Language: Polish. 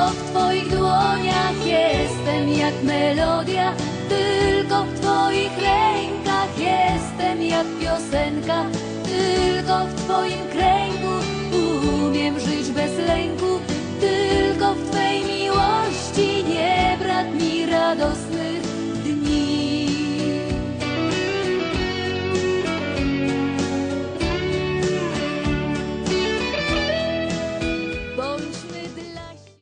w Twoich dłoniach jestem jak melodia, tylko w Twoich rękach jestem jak piosenka, tylko w Twoim kręgu